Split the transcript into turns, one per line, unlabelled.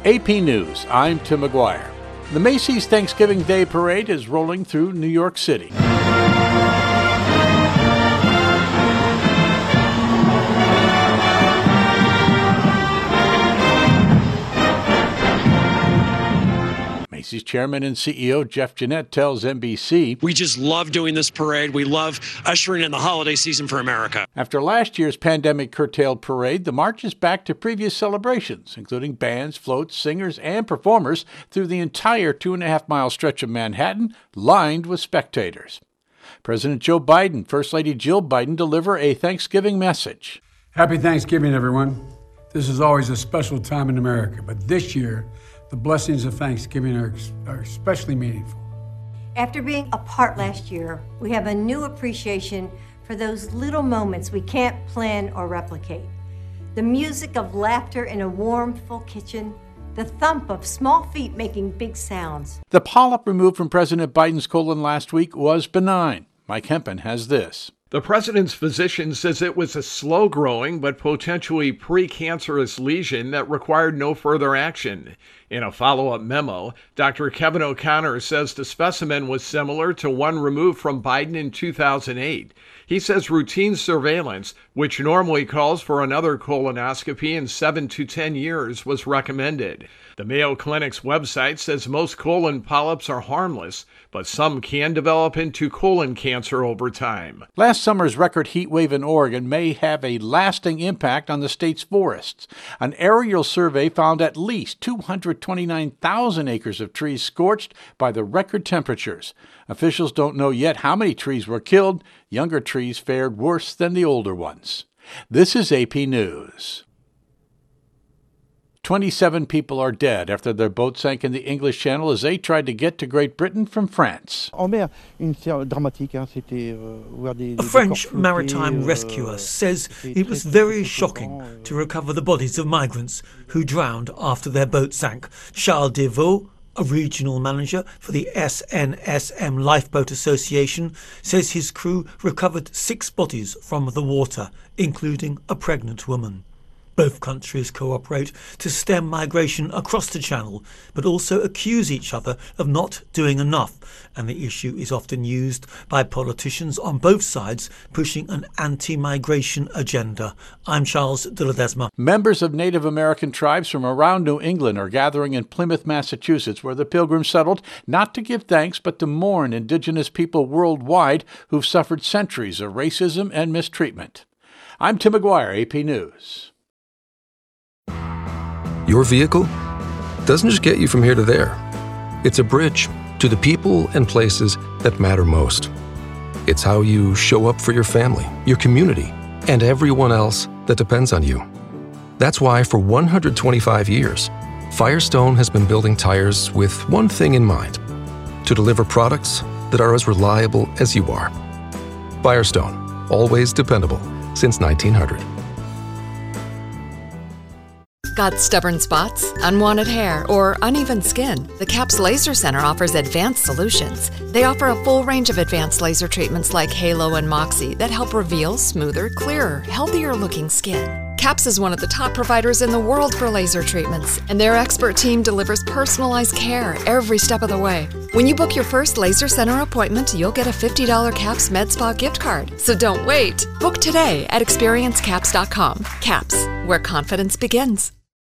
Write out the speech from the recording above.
AP News, I'm Tim McGuire. The Macy's Thanksgiving Day Parade is rolling through New York City. Macy's chairman and CEO Jeff Gennette tells NBC,
"We just love doing this parade. We love ushering in the holiday season for America."
After last year's pandemic-curtailed parade, the march is back to previous celebrations, including bands, floats, singers, and performers through the entire 2.5-mile stretch of Manhattan, lined with spectators. President Joe Biden, First Lady Jill Biden deliver a Thanksgiving message.
Happy Thanksgiving, everyone. This is always a special time in America, but this year, the blessings of Thanksgiving are especially meaningful.
After being apart last year, we have a new appreciation for those little moments we can't plan or replicate. The music of laughter in a warm, full kitchen, the thump of small feet making big sounds.
The polyp removed from President Biden's colon last week was benign. Mike Hempen has this.
The president's physician says it was a slow-growing but potentially precancerous lesion that required no further action. In a follow-up memo, Dr. Kevin O'Connor says the specimen was similar to one removed from Biden in 2008. He says routine surveillance, which normally calls for another colonoscopy in 7 to 10 years, was recommended. The Mayo Clinic's website says most colon polyps are harmless, but some can develop into colon cancer over time.
Last summer's record heat wave in Oregon may have a lasting impact on the state's forests. An aerial survey found at least 229,000 acres of trees scorched by the record temperatures. Officials don't know yet how many trees were killed. Younger trees fared worse than the older ones. This is AP News. 27 people are dead after their boat sank in the English Channel as they tried to get to Great Britain from France.
A French maritime rescuer says it was very shocking to recover the bodies of migrants who drowned after their boat sank. Charles Devaux, a regional manager for the SNSM Lifeboat Association, says his crew recovered 6 bodies from the water, including a pregnant woman. Both countries cooperate to stem migration across the Channel, but also accuse each other of not doing enough, and the issue is often used by politicians on both sides pushing an anti-migration agenda. I'm Charles de Ledesma.
Members of Native American tribes from around New England are gathering in Plymouth, Massachusetts, where the Pilgrims settled, not to give thanks but to mourn Indigenous people worldwide who've suffered centuries of racism and mistreatment. I'm Tim McGuire, AP News.
Your vehicle doesn't just get you from here to there. It's a bridge to the people and places that matter most. It's how you show up for your family, your community, and everyone else that depends on you. That's why for 125 years, Firestone has been building tires with one thing in mind: to deliver products that are as reliable as you are. Firestone, always dependable since 1900.
Got stubborn spots, unwanted hair, or uneven skin? The CAPS Laser Center offers advanced solutions. They offer a full range of advanced laser treatments like Halo and Moxie that help reveal smoother, clearer, healthier-looking skin. CAPS is one of the top providers in the world for laser treatments, and their expert team delivers personalized care every step of the way. When you book your first Laser Center appointment, you'll get a $50 CAPS MedSpa gift card. So don't wait. Book today at experiencecaps.com. CAPS, where confidence begins.